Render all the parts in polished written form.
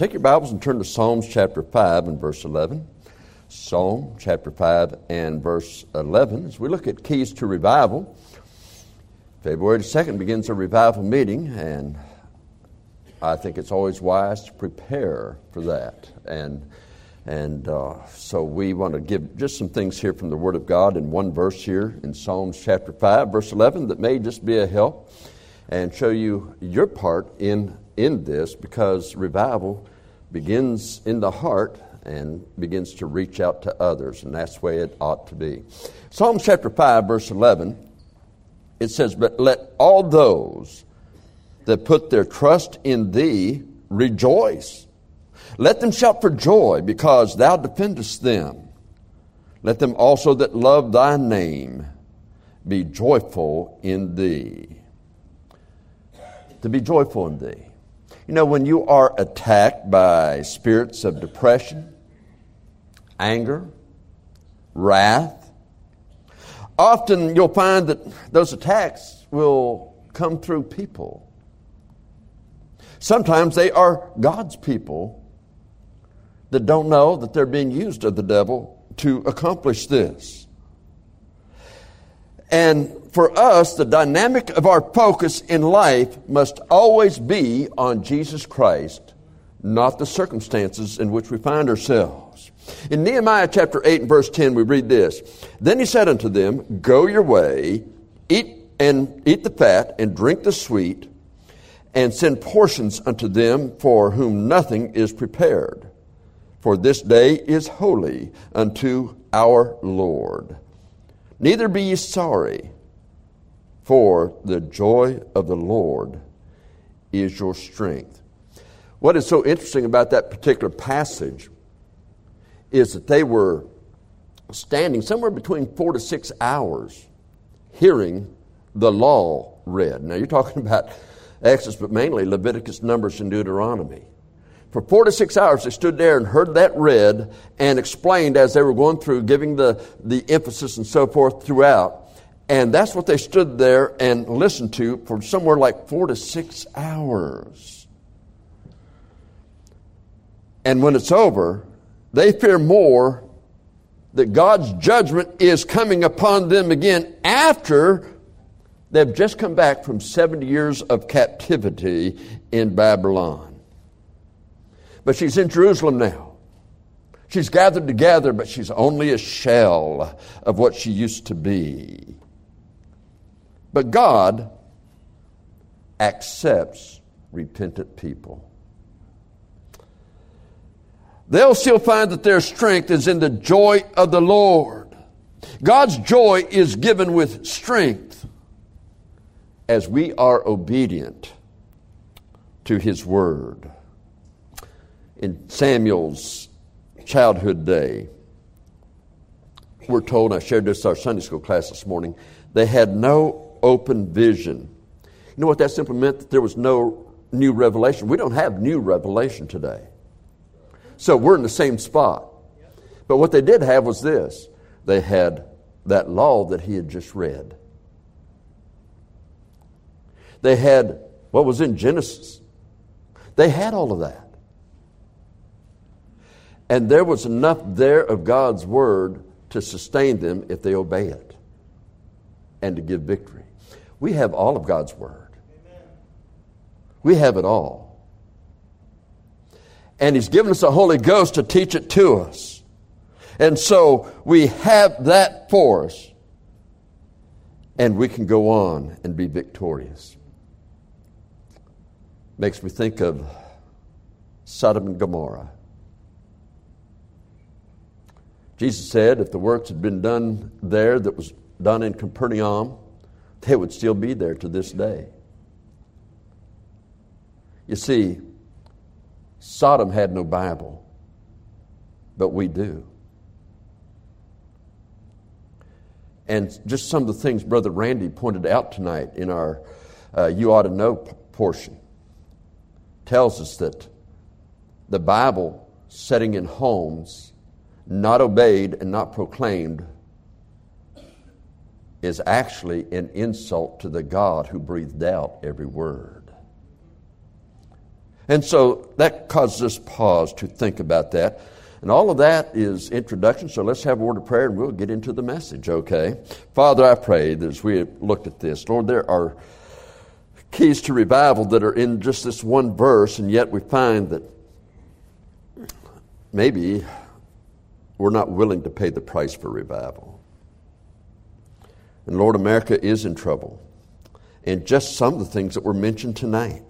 Take your Bibles and turn to Psalms chapter 5 and verse 11. Psalm chapter 5 and verse 11. As we look at keys to revival, February 2nd begins a revival meeting, and I think it's always wise to prepare for that. So we want to give just some things here from the Word of God in one verse here in Psalms chapter 5, verse 11, that may just be a help and show you your part in this, because revival begins in the heart and begins to reach out to others, and that's the way it ought to be. Psalms chapter 5, verse 11, it says, "But let all those that put their trust in thee rejoice. Let them shout for joy, because thou defendest them. Let them also that love thy name be joyful in thee." To be joyful in thee. You know, when you are attacked by spirits of depression, anger, wrath, often you'll find that those attacks will come through people. Sometimes they are God's people that don't know that they're being used of the devil to accomplish this. And for us, the dynamic of our focus in life must always be on Jesus Christ, not the circumstances in which we find ourselves. In Nehemiah chapter 8 and verse 10, we read this. "Then he said unto them, Go your way, eat the fat, and drink the sweet, and send portions unto them for whom nothing is prepared. For this day is holy unto our Lord. Neither be ye sorry, for the joy of the Lord is your strength." What is so interesting about that particular passage is that they were standing somewhere between 4 to 6 hours hearing the law read. Now you're talking about Exodus, but mainly Leviticus, Numbers, and Deuteronomy. For 4 to 6 hours, they stood there and heard that read and explained as they were going through, giving the emphasis and so forth throughout. And that's what they stood there and listened to for somewhere like 4 to 6 hours. And when it's over, they fear more that God's judgment is coming upon them again after they've just come back from 70 years of captivity in Babylon. But she's in Jerusalem now. She's gathered together, but she's only a shell of what she used to be. But God accepts repentant people. They'll still find that their strength is in the joy of the Lord. God's joy is given with strength as we are obedient to His Word. In Samuel's childhood day, we're told, I shared this in our Sunday school class this morning, they had no open vision. You know what that simply meant? That there was no new revelation. We don't have new revelation today. So we're in the same spot. But what they did have was this. They had that law that he had just read. They had what was in Genesis. They had all of that. And there was enough there of God's Word to sustain them if they obey it and to give victory. We have all of God's Word. Amen. We have it all. And He's given us the Holy Ghost to teach it to us. And so we have that for us. And we can go on and be victorious. Makes me think of Sodom and Gomorrah. Jesus said if the works had been done there that was done in Capernaum, they would still be there to this day. You see, Sodom had no Bible, but we do. And just some of the things Brother Randy pointed out tonight in our You Ought to Know portion tells us that the Bible setting in homes not obeyed and not proclaimed is actually an insult to the God who breathed out every word. And so that causes us pause to think about that. And all of that is introduction, so let's have a word of prayer and we'll get into the message, okay? Father, I pray that as we have looked at this, Lord, there are keys to revival that are in just this one verse, and yet we find that maybe we're not willing to pay the price for revival. And Lord, America is in trouble. And just some of the things that were mentioned tonight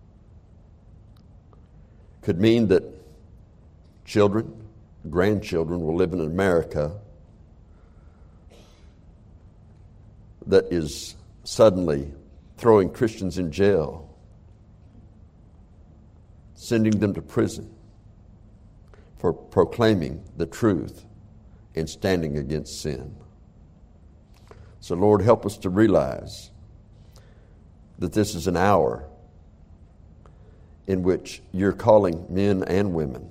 could mean that children, grandchildren will live in an America that is suddenly throwing Christians in jail, sending them to prison for proclaiming the truth and standing against sin. So Lord, help us to realize that this is an hour in which you're calling men and women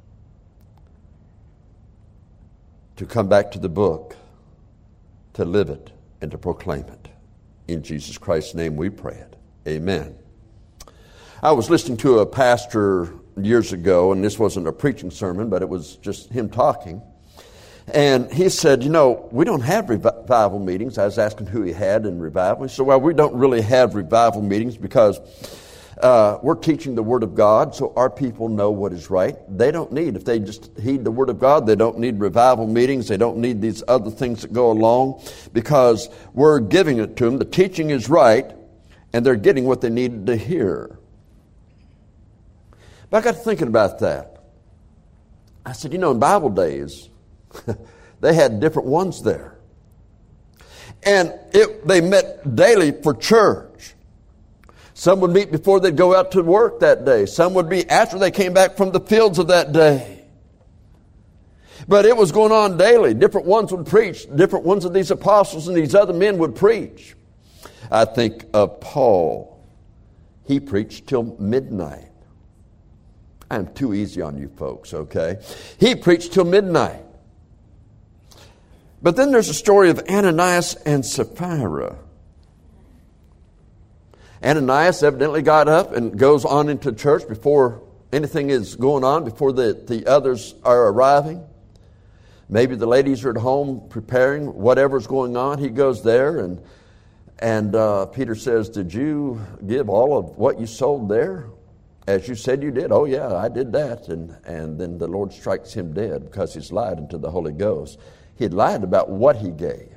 to come back to the book, to live it, and to proclaim it. In Jesus Christ's name we pray it. Amen. I was listening to a pastor years ago, and this wasn't a preaching sermon, but it was just him talking. And he said, we don't have revival meetings. I was asking who he had in revival. He said, well, we don't really have revival meetings because we're teaching the Word of God, so our people know what is right. They don't need, if they just heed the Word of God, they don't need revival meetings. They don't need these other things that go along because we're giving it to them. The teaching is right, and they're getting what they needed to hear. But I got thinking about that. I said, in Bible days, they had different ones there. And they met daily for church. Some would meet before they'd go out to work that day. Some would be after they came back from the fields of that day. But it was going on daily. Different ones would preach. Different ones of these apostles and these other men would preach. I think of Paul. He preached till midnight. I'm too easy on you folks, okay? He preached till midnight. But then there's a story of Ananias and Sapphira. Ananias evidently got up and goes on into church before anything is going on, before the others are arriving. Maybe the ladies are at home preparing whatever's going on. He goes there and Peter says, did you give all of what you sold there? As you said you did. Oh yeah, I did that. And then the Lord strikes him dead because he's lied unto the Holy Ghost. He had lied about what he gave.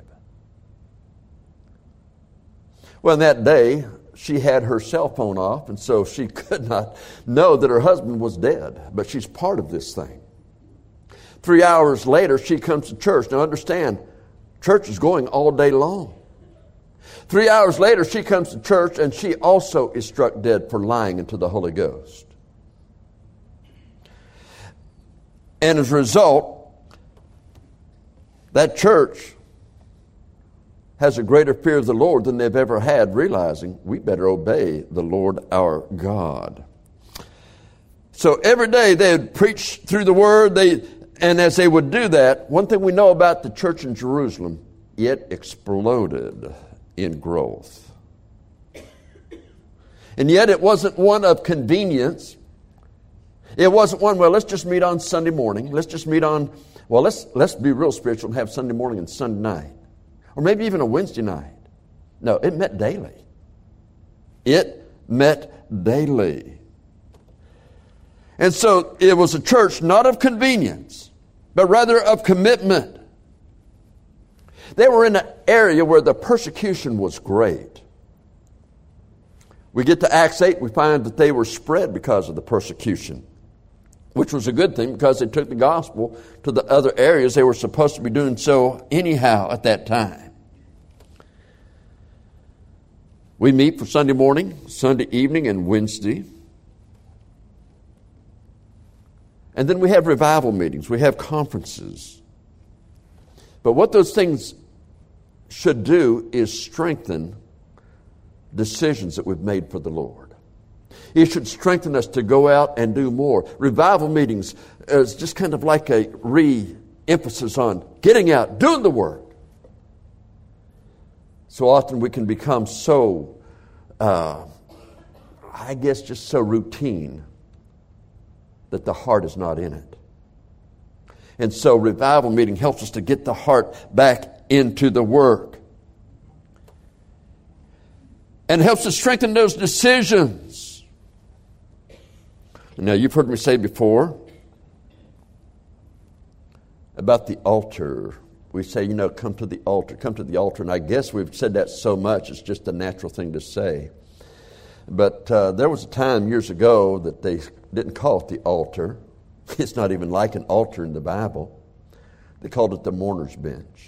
Well, in that day, she had her cell phone off, and so she could not know that her husband was dead. But she's part of this thing. 3 hours later, she comes to church. Now understand, church is going all day long. 3 hours later, she comes to church, and she also is struck dead for lying unto the Holy Ghost. And as a result, that church has a greater fear of the Lord than they've ever had, realizing we better obey the Lord our God. So every day they would preach through the Word, and as they would do that, one thing we know about the church in Jerusalem, it exploded in growth. And yet it wasn't one of convenience. It wasn't one, well, let's just meet on Sunday morning. Let's just meet on, well, let's be real spiritual and have Sunday morning and Sunday night. Or maybe even a Wednesday night. No, it met daily. It met daily. And so it was a church not of convenience, but rather of commitment. They were in an area where the persecution was great. We get to Acts 8, we find that they were spread because of the persecution, which was a good thing because they took the gospel to the other areas. They were supposed to be doing so anyhow at that time. We meet for Sunday morning, Sunday evening, and Wednesday. And then we have revival meetings. We have conferences. But what those things should do is strengthen decisions that we've made for the Lord. It should strengthen us to go out and do more. Revival meetings is just kind of like a re-emphasis on getting out, doing the work. So often we can become so, just so routine that the heart is not in it. And so revival meeting helps us to get the heart back into the work. And helps us strengthen those decisions. Now, you've heard me say before about the altar. We say, come to the altar, come to the altar. And I guess we've said that so much, it's just a natural thing to say. But there was a time years ago that they didn't call it the altar. It's not even like an altar in the Bible. They called it the mourner's bench.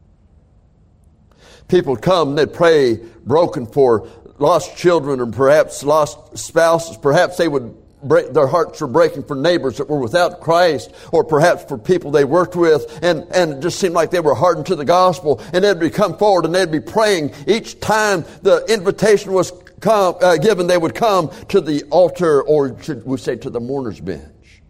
People would come and they'd pray broken for lost children or perhaps lost spouses. Perhaps their hearts were breaking for neighbors that were without Christ, or perhaps for people they worked with, and it just seemed like they were hardened to the gospel. And they'd come forward and they'd be praying. Each time the invitation was given, they would come to the altar, or should we say to the mourner's bench.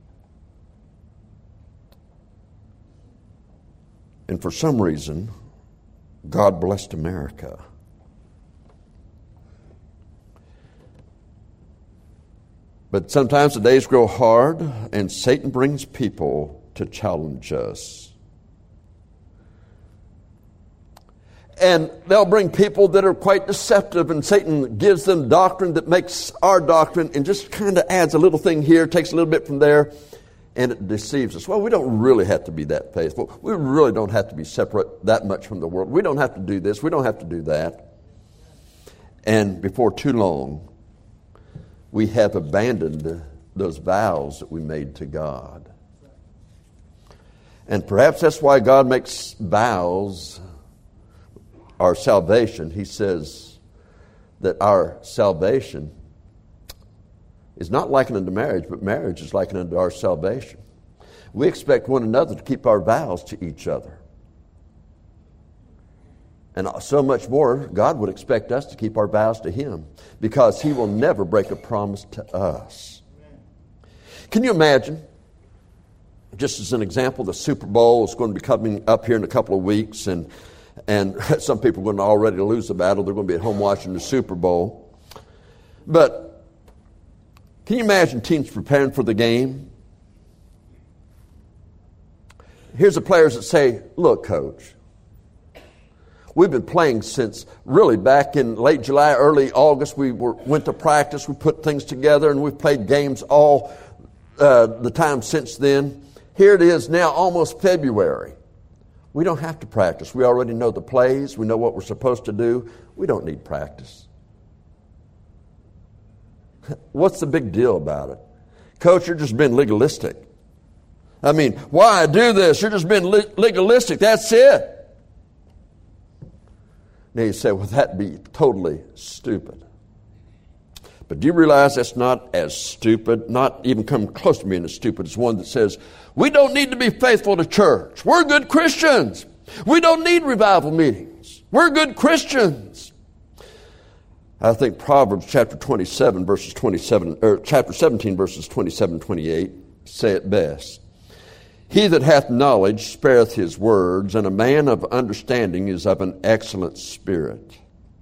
And for some reason, God blessed America. But sometimes the days grow hard, and Satan brings people to challenge us. And they'll bring people that are quite deceptive, and Satan gives them doctrine that makes our doctrine and just kind of adds a little thing here, takes a little bit from there, and it deceives us. Well, we don't really have to be that faithful. We really don't have to be separate that much from the world. We don't have to do this. We don't have to do that. And before too long, we have abandoned those vows that we made to God. And perhaps that's why God makes vows our salvation. He says that our salvation is not likened unto marriage, but marriage is likened unto our salvation. We expect one another to keep our vows to each other. And so much more, God would expect us to keep our vows to Him, because He will never break a promise to us. Can you imagine, just as an example, the Super Bowl is going to be coming up here in a couple of weeks, and some people are going to already lose the battle. They're going to be at home watching the Super Bowl. But can you imagine teams preparing for the game? Here's the players that say, look, coach, we've been playing since really back in late July, early August. We went to practice, we put things together, and we've played games all the time since then. Here it is now, almost February. We don't have to practice. We already know the plays. We know what we're supposed to do. We don't need practice. What's the big deal about it? Coach, you're just being legalistic. I mean, why do this? You're just being legalistic. That's it. Now you say, well, that'd be totally stupid. But do you realize that's not as stupid, not even come close to being as stupid as one that says, we don't need to be faithful to church. We're good Christians. We don't need revival meetings. We're good Christians. I think Proverbs chapter 27, verses 27, or chapter 17, verses 27 and 28 say it best. He that hath knowledge spareth his words, and a man of understanding is of an excellent spirit.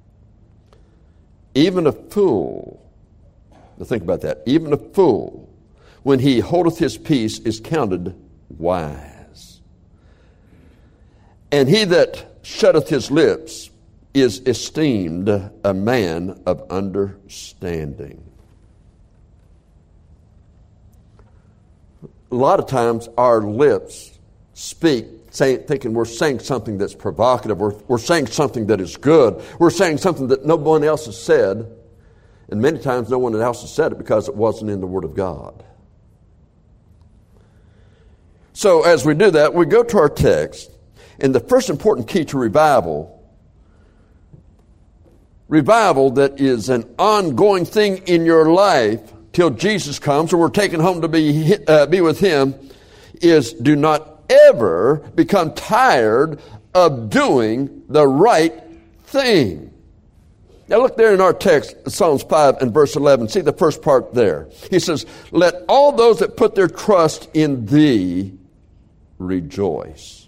Even a fool, now think about that, even a fool, when he holdeth his peace, is counted wise. And he that shutteth his lips is esteemed a man of understanding. A lot of times our lips speak thinking we're saying something that's provocative, we're saying something that is good, we're saying something that no one else has said, and many times no one else has said it because it wasn't in the Word of God. So as we do that, we go to our text, and the first important key to revival that is an ongoing thing in your life till Jesus comes or we're taken home to be with Him, is do not ever become tired of doing the right thing. Now look there in our text, Psalms 5 and verse 11. See the first part there. He says, let all those that put their trust in Thee rejoice.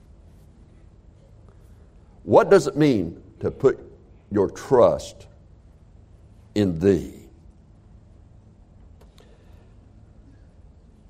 What does it mean to put your trust in Thee?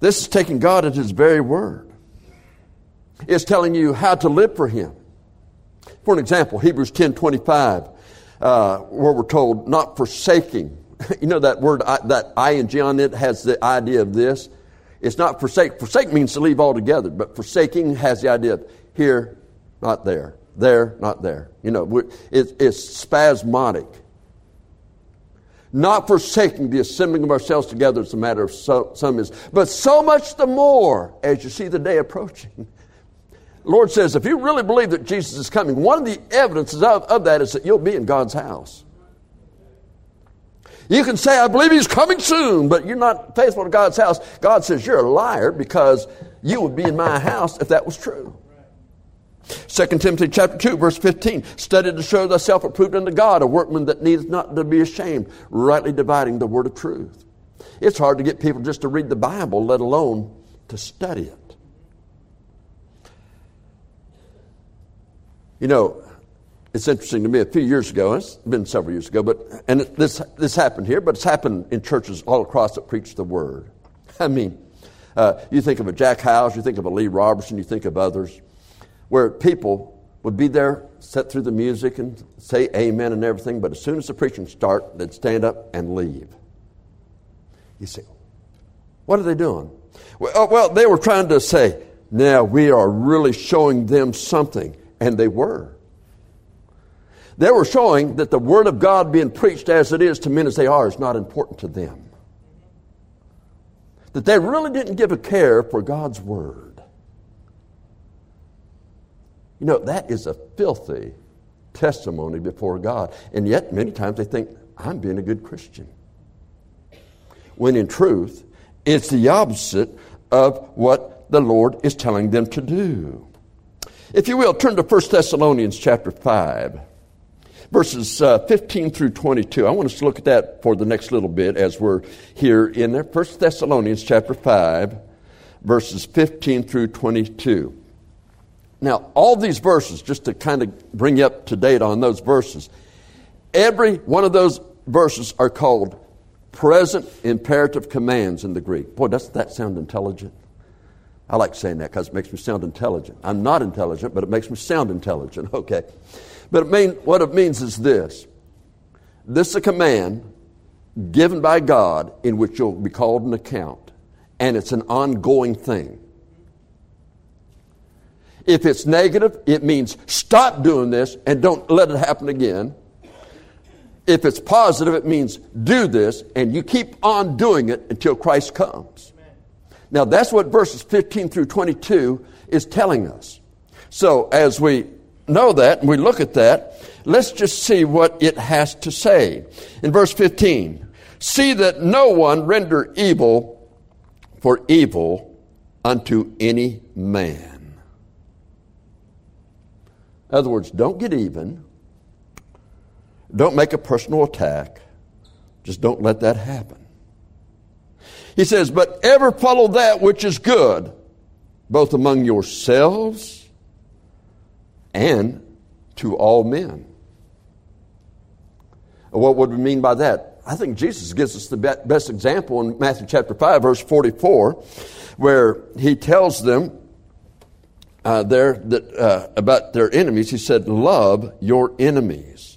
This is taking God at His very word. It's telling you how to live for Him. For an example, Hebrews 10:25, where we're told, not forsaking. You know that word, that ing on it has the idea of this. It's not forsake. Forsake means to leave altogether, but forsaking has the idea of here, not there. There, not there. You know, it's spasmodic. Not forsaking the assembling of ourselves together is a matter of some is. But so much the more as you see the day approaching. The Lord says, if you really believe that Jesus is coming, one of the evidences of that is that you'll be in God's house. You can say, I believe He's coming soon, but you're not faithful to God's house. God says, you're a liar because you would be in my house if that was true. 2 Timothy chapter 2, verse 15, study to show thyself approved unto God, a workman that needs not to be ashamed, rightly dividing the word of truth. It's hard to get people just to read the Bible, let alone to study it. You know, it's interesting to me, a few years ago, it's been several years ago, this happened here, but it's happened in churches all across that preach the Word. I mean, you think of a Jack Howes, you think of a Lee Robertson, you think of others, where people would be there, sit through the music and say amen and everything, but as soon as the preaching starts, they'd stand up and leave. You say, what are they doing? Well, they were trying to say, now we are really showing them something, and they were. They were showing that the Word of God being preached as it is to men as they are is not important to them. That they really didn't give a care for God's Word. You know, that is a filthy testimony before God. And yet, many times they think, I'm being a good Christian. When in truth, it's the opposite of what the Lord is telling them to do. If you will, turn to 1 Thessalonians chapter 5. Verses 15 through 22. I want us to look at that for the next little bit as we're here in there. 1 Thessalonians chapter 5, verses 15 through 22. Now, all these verses, just to kind of bring you up to date on those verses, every one of those verses are called present imperative commands in the Greek. Boy, doesn't that sound intelligent? I like saying that because it makes me sound intelligent. I'm not intelligent, but it makes me sound intelligent, okay? But what it means is this. This is a command given by God in which you'll be called an account. And it's an ongoing thing. If it's negative, it means stop doing this and don't let it happen again. If it's positive, it means do this and you keep on doing it until Christ comes. Now that's what verses 15 through 22 is telling us. So as we know that and we look at that, let's just see what it has to say. In verse 15, see that no one render evil for evil unto any man. In other words, don't get even. Don't make a personal attack. Just don't let that happen. He says, but ever follow that which is good, both among yourselves and to all men. What would we mean by that? I think Jesus gives us the best example in Matthew chapter 5, verse 44, where He tells them about their enemies. He said, love your enemies.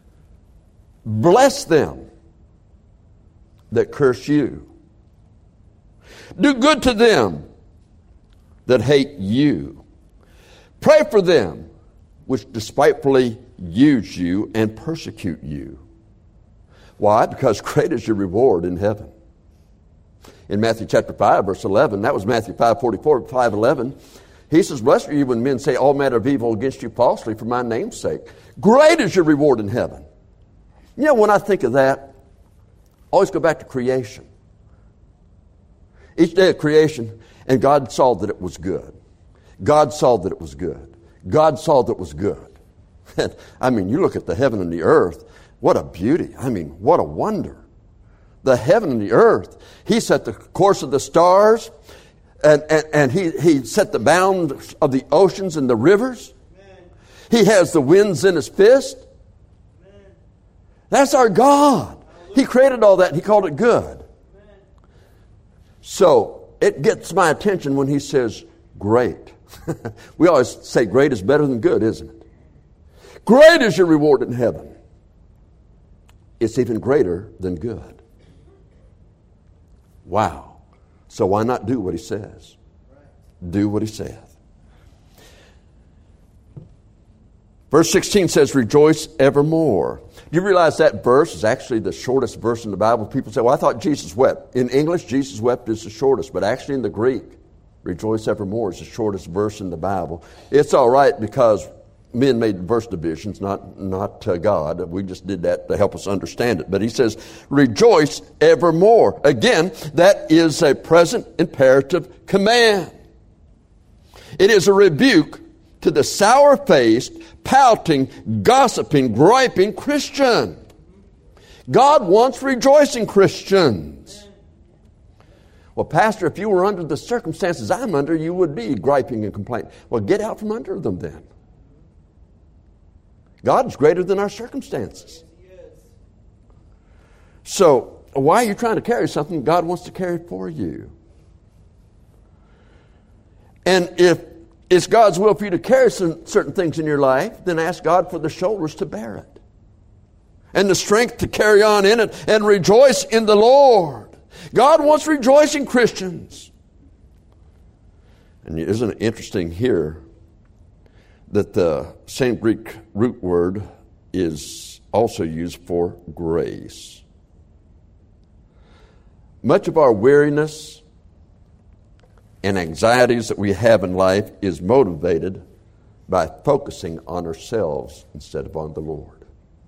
Bless them that curse you. Do good to them that hate you. Pray for them which despitefully use you and persecute you. Why? Because great is your reward in heaven. In Matthew chapter 5, verse 11, that was Matthew 5:44, 5:11. He says, blessed are you when men say all manner of evil against you falsely for my name's sake. Great is your reward in heaven. You know, when I think of that, I always go back to creation. Each day of creation, and God saw that it was good. God saw that it was good. God saw that it was good. I mean, you look at the heaven and the earth, what a beauty. I mean, what a wonder. The heaven and the earth. He set the course of the stars, and he set the bounds of the oceans and the rivers. Amen. He has the winds in His fist. Amen. That's our God. He created all that and He called it good. Amen. So, it gets my attention when he says, great. We always say great is better than good, isn't it? Great is your reward in heaven. It's even greater than good. Wow. So why not do what he says? Do what he saith. Verse 16 says, rejoice evermore. Do you realize that verse is actually the shortest verse in the Bible? People say, well, I thought Jesus wept. In English, Jesus wept is the shortest, but actually in the Greek, rejoice evermore is the shortest verse in the Bible. It's all right because men made verse divisions, not God. We just did that to help us understand it. But he says, rejoice evermore. Again, that is a present imperative command. It is a rebuke to the sour-faced, pouting, gossiping, griping Christian. God wants rejoicing Christians. Well, Pastor, if you were under the circumstances I'm under, you would be griping and complaining. Well, get out from under them then. God is greater than our circumstances. So, why are you trying to carry something God wants to carry for you? And if it's God's will for you to carry certain things in your life, then ask God for the shoulders to bear it. And the strength to carry on in it and rejoice in the Lord. God wants rejoicing Christians. And isn't it interesting here that the same Greek root word is also used for grace? Much of our weariness and anxieties that we have in life is motivated by focusing on ourselves instead of on the Lord.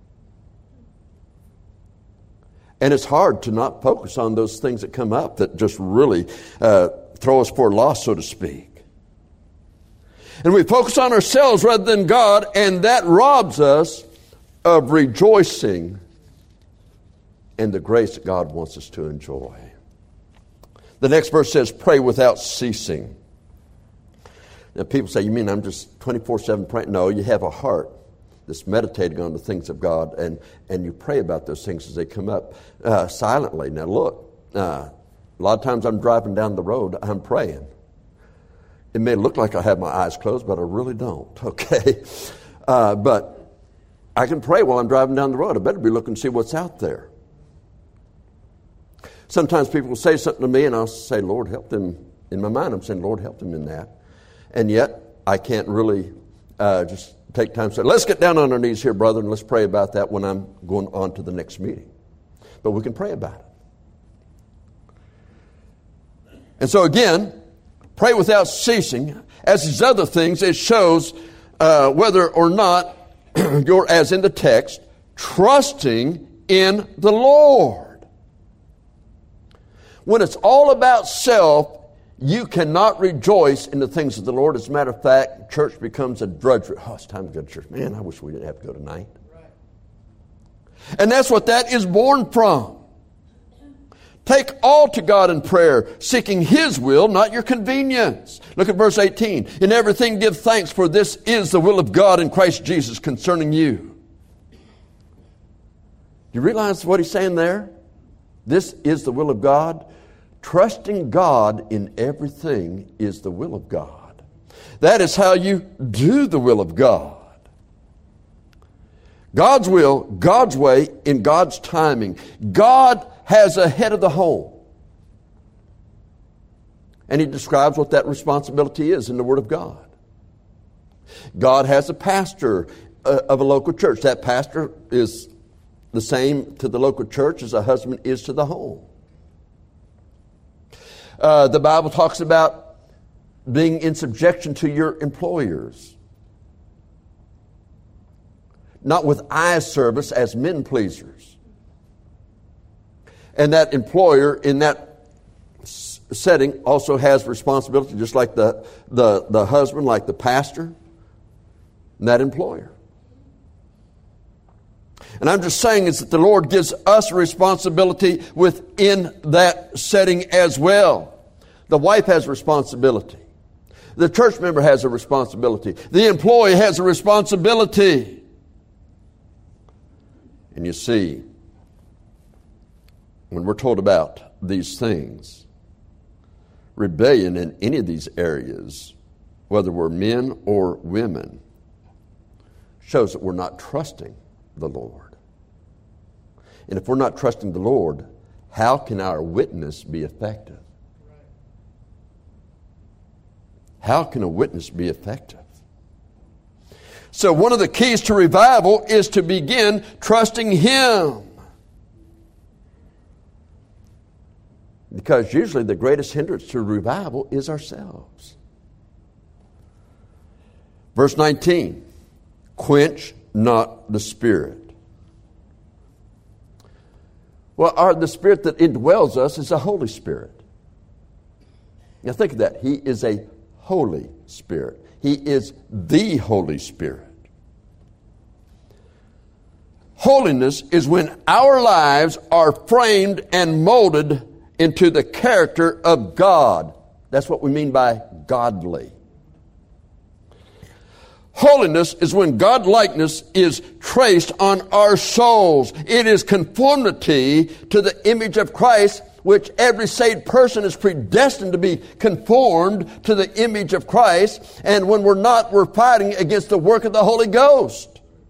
And it's hard to not focus on those things that come up that just really throw us for a loss, so to speak. And we focus on ourselves rather than God, and that robs us of rejoicing in the grace that God wants us to enjoy. The next verse says, pray without ceasing. Now people say, you mean I'm just 24/7 praying? No, you have a heart that's meditating on the things of God, and you pray about those things as they come up silently. Now look, a lot of times I'm driving down the road, I'm praying. It may look like I have my eyes closed, but I really don't, okay? But I can pray while I'm driving down the road. I better be looking to see what's out there. Sometimes people will say something to me, and I'll say, Lord, help them. In my mind, I'm saying, Lord, help them in that. And yet, I can't really just take time to say, let's get down on our knees here, brother, and let's pray about that when I'm going on to the next meeting. But we can pray about it. And so again, pray without ceasing. As these other things, it shows whether or not you're, as in the text, trusting in the Lord. When it's all about self, you cannot rejoice in the things of the Lord. As a matter of fact, church becomes a drudgery. Oh, it's time to go to church. Man, I wish we didn't have to go tonight. Right. And that's what that is born from. Take all to God in prayer, seeking His will, not your convenience. Look at verse 18. In everything give thanks, for this is the will of God in Christ Jesus concerning you. You realize what he's saying there? This is the will of God. Trusting God in everything is the will of God. That is how you do the will of God. God's will, God's way, in God's timing. God has a head of the home. And he describes what that responsibility is in the Word of God. God has a pastor of a local church. That pastor is the same to the local church as a husband is to the home. The Bible talks about being in subjection to your employers. Not with eye service as men pleasers. And that employer in that setting also has responsibility, just like the husband, like the pastor, and that employer. And I'm just saying is that the Lord gives us a responsibility within that setting as well. The wife has a responsibility. The church member has a responsibility. The employee has a responsibility. And you see, when we're told about these things, rebellion in any of these areas, whether we're men or women, shows that we're not trusting the Lord. And if we're not trusting the Lord, how can our witness be effective? How can a witness be effective? So one of the keys to revival is to begin trusting Him. Because usually the greatest hindrance to revival is ourselves. Verse 19, quench not the Spirit. Well, the Spirit that indwells us is the Holy Spirit. Now think of that. He is a Holy Spirit. He is the Holy Spirit. Holiness is when our lives are framed and molded into the character of God. That's what we mean by godly. Holiness is when God-likeness is traced on our souls. It is conformity to the image of Christ, which every saved person is predestined to be conformed to the image of Christ. And when we're not, we're fighting against the work of the Holy Ghost.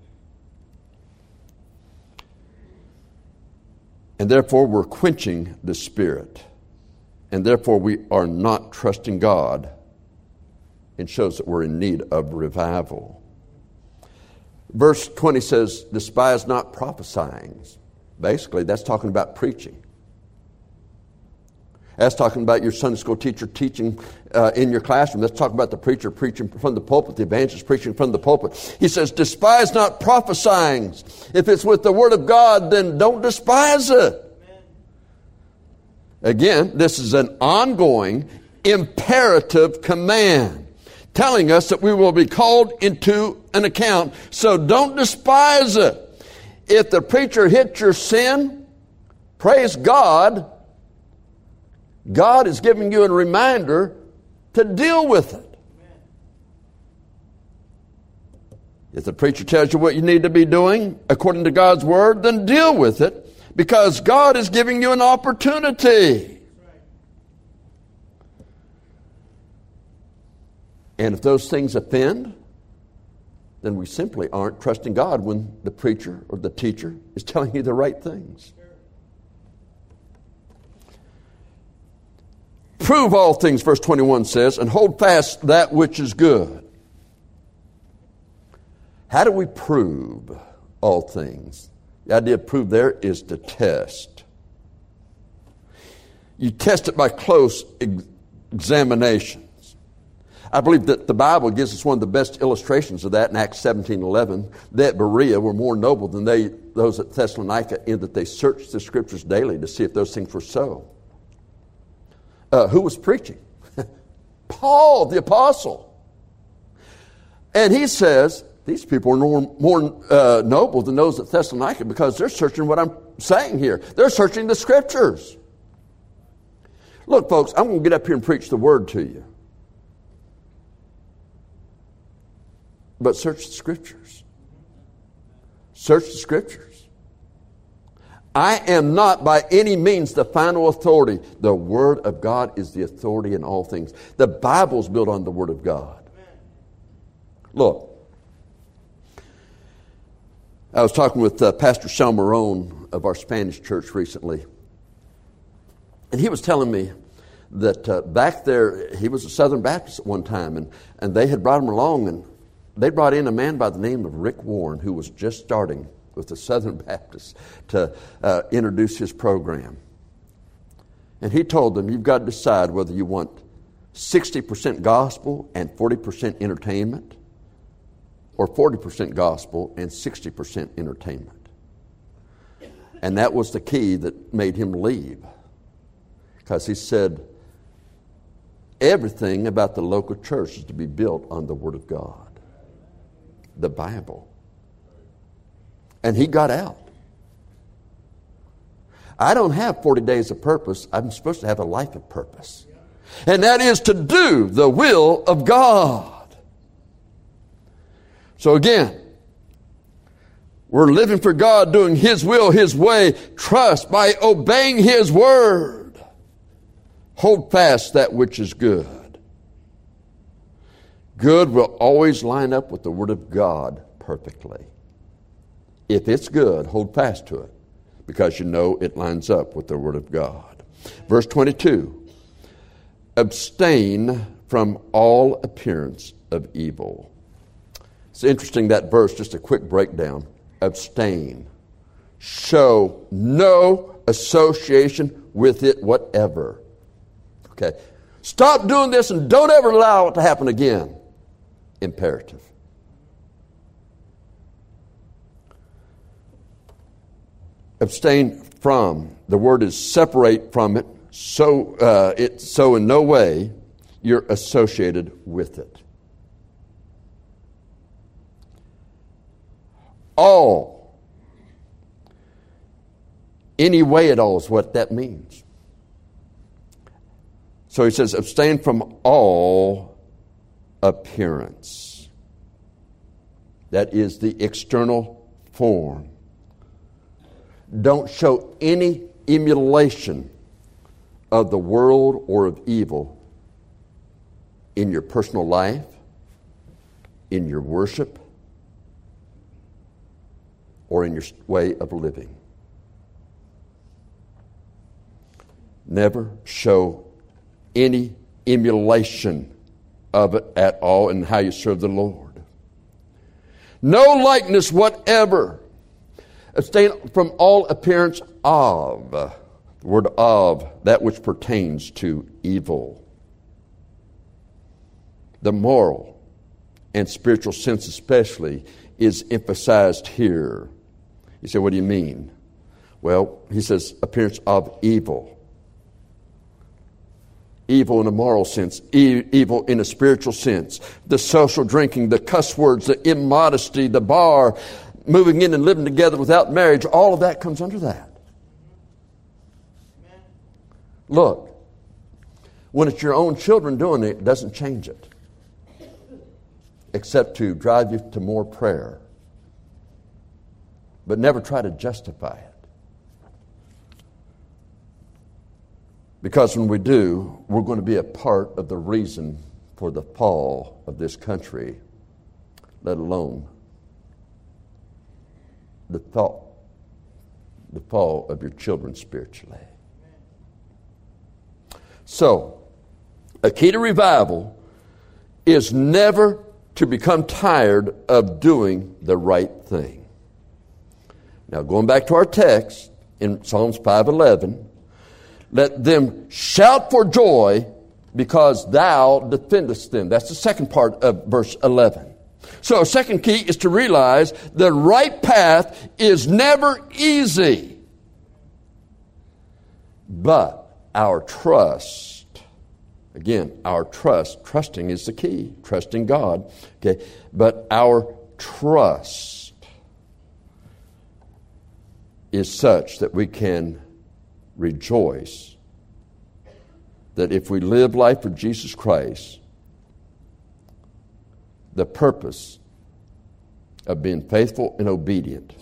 And therefore, we're quenching the Spirit. And therefore, we are not trusting God. It shows that we're in need of revival. Verse 20 says, despise not prophesying. Basically, that's talking about preaching. That's talking about your Sunday school teacher teaching in your classroom. That's talking about the preacher preaching from the pulpit, the evangelist preaching from the pulpit. He says, despise not prophesying. If it's with the Word of God, then don't despise it. Amen. Again, this is an ongoing, imperative command, telling us that we will be called into an account. So don't despise it. If the preacher hits your sin, praise God. God is giving you a reminder to deal with it. If the preacher tells you what you need to be doing according to God's Word, then deal with it, because God is giving you an opportunity. And if those things offend, then we simply aren't trusting God when the preacher or the teacher is telling you the right things. Prove all things, verse 21 says, and hold fast that which is good. How do we prove all things? The idea of prove there is to test. You test it by close examinations. I believe that the Bible gives us one of the best illustrations of that in Acts 17:11. They at Berea were more noble than those at Thessalonica, in that they searched the Scriptures daily to see if those things were so. Who was preaching? Paul, the apostle. And he says, these people are more noble than those at Thessalonica, because they're searching what I'm saying here. They're searching the Scriptures. Look, folks, I'm going to get up here and preach the Word to you. But search the Scriptures. Search the Scriptures. I am not by any means the final authority. The Word of God is the authority in all things. The Bible's built on the Word of God. Look, I was talking with Pastor Salmarone of our Spanish church recently. And he was telling me that back there, he was a Southern Baptist at one time, and they had brought him along, and they brought in a man by the name of Rick Warren, who was just starting with the Southern Baptists to introduce his program. And he told them, you've got to decide whether you want 60% gospel and 40% entertainment, or 40% gospel and 60% entertainment. And that was the key that made him leave. Because he said, everything about the local church is to be built on the Word of God, the Bible. And he got out. I don't have 40 days of purpose. I'm supposed to have a life of purpose. And that is to do the will of God. So again, we're living for God, doing His will, His way. Trust by obeying His Word. Hold fast that which is good. Good will always line up with the Word of God perfectly. If it's good, hold fast to it, because you know it lines up with the Word of God. Verse 22, abstain from all appearance of evil. It's interesting, that verse, just a quick breakdown. Abstain. Show no association with it whatever. Okay. Stop doing this and don't ever allow it to happen again. Imperative. Abstain from. The word is separate from it. So in no way you're associated with it. All. Any way at all is what that means. So he says, abstain from all appearance. That is the external form. Don't show any emulation of the world or of evil in your personal life, in your worship, or in your way of living. Never show any emulation of it at all in how you serve the Lord. No likeness whatever. Abstain from all appearance of. The word of, that which pertains to evil. The moral and spiritual sense especially is emphasized here. You say, what do you mean? Well, he says appearance of evil. Evil in a moral sense, evil in a spiritual sense. The social drinking, the cuss words, the immodesty, the bar, moving in and living together without marriage, all of that comes under that. Look, when it's your own children doing it, it doesn't change it. Except to drive you to more prayer. But never try to justify it. Because when we do, we're going to be a part of the reason for the fall of this country, let alone the fall of your children spiritually. So, a key to revival is never to become tired of doing the right thing. Now, going back to our text in Psalms 5:11, let them shout for joy because thou defendest them. That's the second part of verse 11. So a second key is to realize the right path is never easy. But our trust, again, our trusting is the key. Trusting God. Okay, but our trust is such that we can rejoice that if we live life for Jesus Christ, the purpose of being faithful and obedient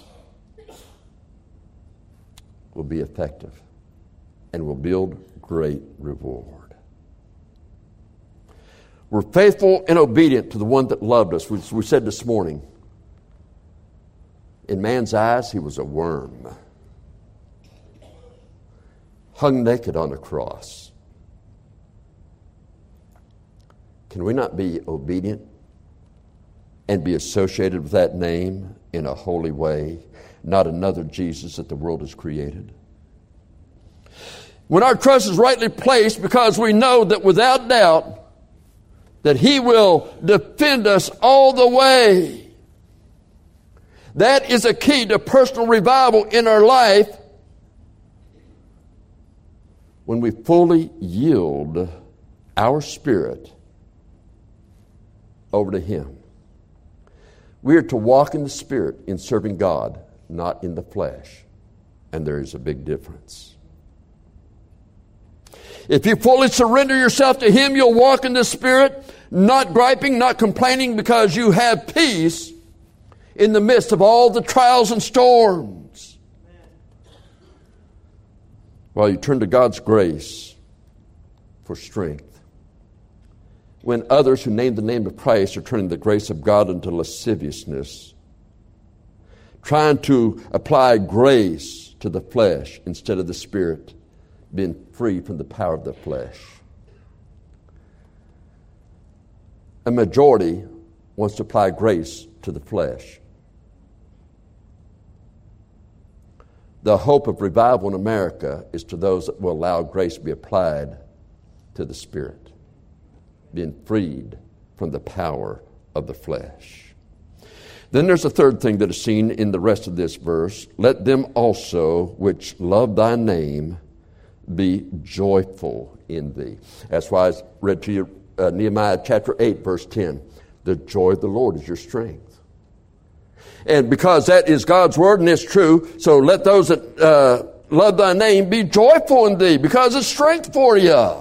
will be effective and will build great reward. We're faithful and obedient to the one that loved us. We said this morning, in man's eyes, he was a worm. Hung naked on a cross. Can we not be obedient and be associated with that name in a holy way, not another Jesus that the world has created? When our trust is rightly placed, because we know that without doubt that He will defend us all the way. That is a key to personal revival in our life. When we fully yield our spirit over to Him. We are to walk in the Spirit in serving God, not in the flesh. And there is a big difference. If you fully surrender yourself to Him, you'll walk in the Spirit, not griping, not complaining, because you have peace in the midst of all the trials and storms. While you turn to God's grace for strength. When others who name the name of Christ are turning the grace of God into lasciviousness, trying to apply grace to the flesh instead of the Spirit, being free from the power of the flesh. A majority wants to apply grace to the flesh. The hope of revival in America is to those that will allow grace to be applied to the Spirit, being freed from the power of the flesh. Then there's a third thing that is seen in the rest of this verse. Let them also which love thy name be joyful in thee. That's why I read to you Nehemiah chapter 8, verse 10. The joy of the Lord is your strength. And because that is God's word and it's true, so let those that love thy name be joyful in thee, because it's strength for you.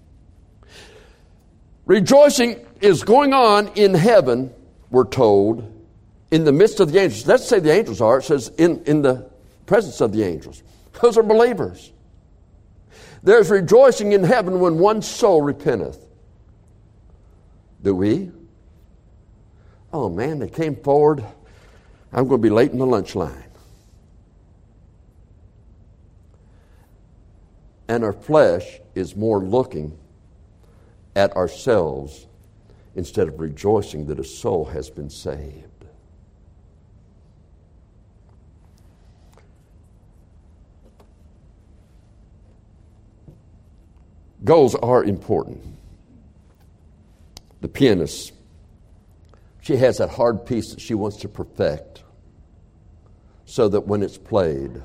Rejoicing is going on in heaven, we're told, in the midst of the angels. Let's say the angels are. It says in the presence of the angels. Those are believers. There's rejoicing in heaven when one soul repenteth. Do we? Oh man, they came forward. I'm going to be late in the lunch line. And our flesh is more looking at ourselves instead of rejoicing that a soul has been saved. Goals are important. The pianist, she has that hard piece that she wants to perfect so that when it's played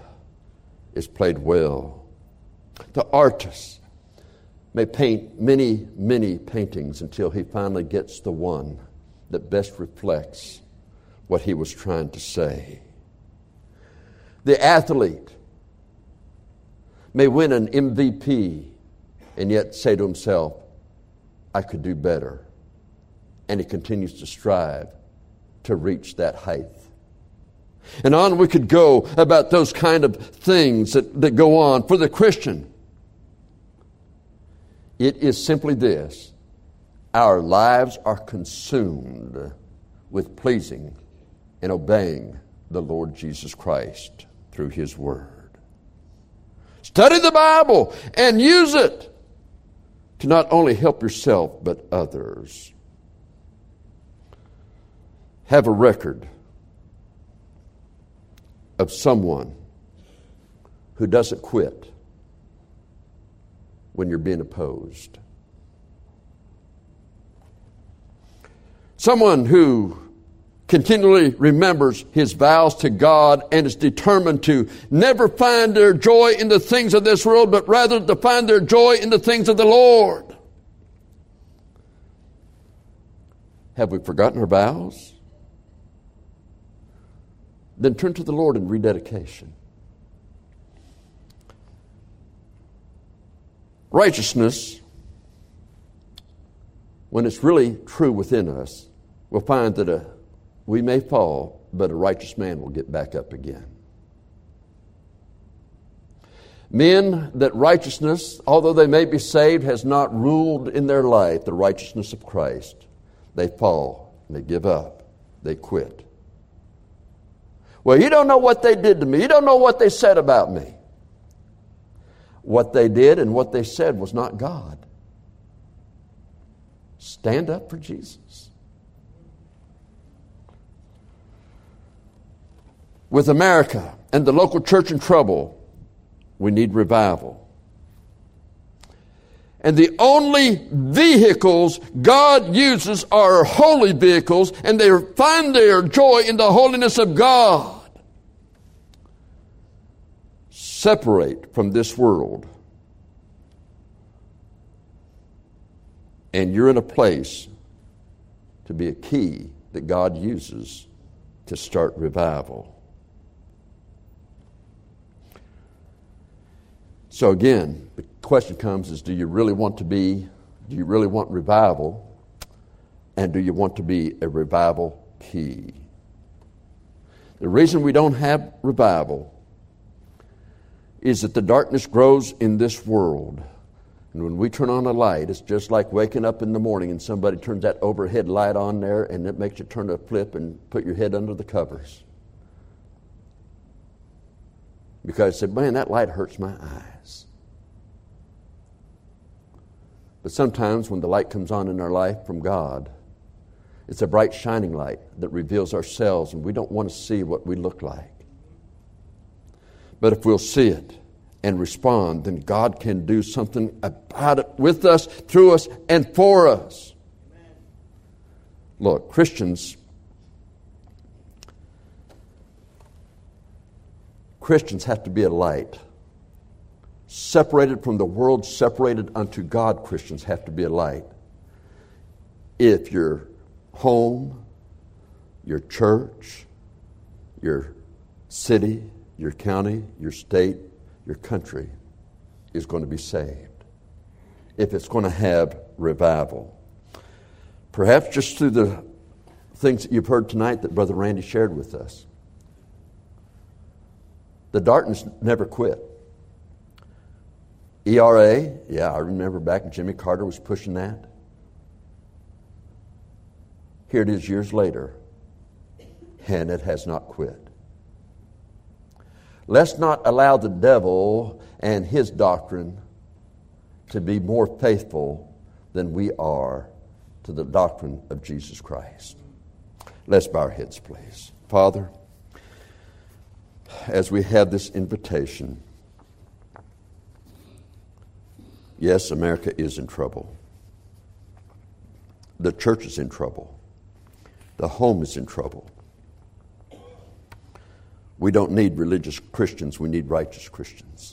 well. The artist may paint many, many paintings until he finally gets the one that best reflects what he was trying to say. The athlete may win an MVP and yet say to himself, I could do better. And he continues to strive to reach that height. And on we could go about those kind of things that go on. For the Christian, it is simply this. Our lives are consumed with pleasing and obeying the Lord Jesus Christ through His Word. Study the Bible and use it to not only help yourself but others. Have a record of someone who doesn't quit when you're being opposed. Someone who continually remembers his vows to God and is determined to never find their joy in the things of this world, but rather to find their joy in the things of the Lord. Have we forgotten our vows? Then turn to the Lord in rededication. Righteousness, when it's really true within us, we'll find that we may fall, but a righteous man will get back up again. Men that righteousness, although they may be saved, has not ruled in their life the righteousness of Christ. They fall, they give up, they quit. Well, you don't know what they did to me. You don't know what they said about me. What they did and what they said was not God. Stand up for Jesus. With America and the local church in trouble, we need revival. And the only vehicles God uses are holy vehicles, and they find their joy in the holiness of God. Separate from this world, and you're in a place to be a key that God uses to start revival. So again, the question comes is, do you really want revival? And do you want to be a revival key? The reason we don't have revival is that the darkness grows in this world And when we turn on a light, it's just like waking up in the morning and somebody turns that overhead light on there and it makes you turn a flip and put your head under the covers. Because I said, man, that light hurts my eyes. But sometimes when the light comes on in our life from God, it's a bright shining light that reveals ourselves, and we don't want to see what we look like. But if we'll see it and respond, then God can do something about it with us, through us, and for us. Amen. Look, Christians have to be a light. Separated from the world, separated unto God, Christians have to be a light. If your home, your church, your city, your county, your state, your country is going to be saved, if it's going to have revival. Perhaps just through the things that you've heard tonight that Brother Randy shared with us. The darkness never quit. ERA, yeah, I remember back when Jimmy Carter was pushing that. Here it is years later, and it has not quit. Let's not allow the devil and his doctrine to be more faithful than we are to the doctrine of Jesus Christ. Let's bow our heads, please. Father, as we have this invitation, yes, America is in trouble. The church is in trouble. The home is in trouble. We don't need religious Christians. We need righteous Christians.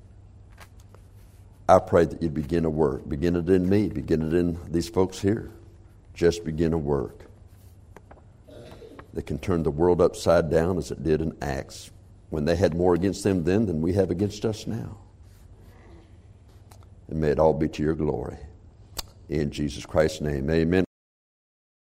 I pray that you begin a work. Begin it in me. Begin it in these folks here. Just begin a work that can turn the world upside down as it did in Acts, when they had more against them then than we have against us now. And may it all be to your glory. In Jesus Christ's name, amen.